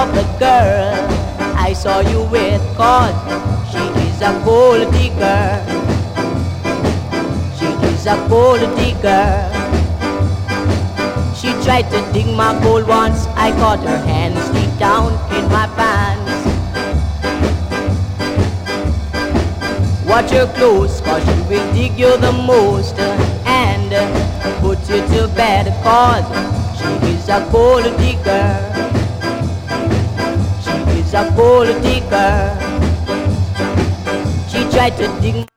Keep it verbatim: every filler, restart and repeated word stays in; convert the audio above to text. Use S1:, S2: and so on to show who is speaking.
S1: of the girl I saw you with, 'cause she is a gold digger. She is a gold digger. She tried to dig my gold once. I caught her hands deep down in my pants. Watch her close, 'cause she will dig you the most and put you to bed, 'cause she is a gold digger. She is a gold digger. She tried to dig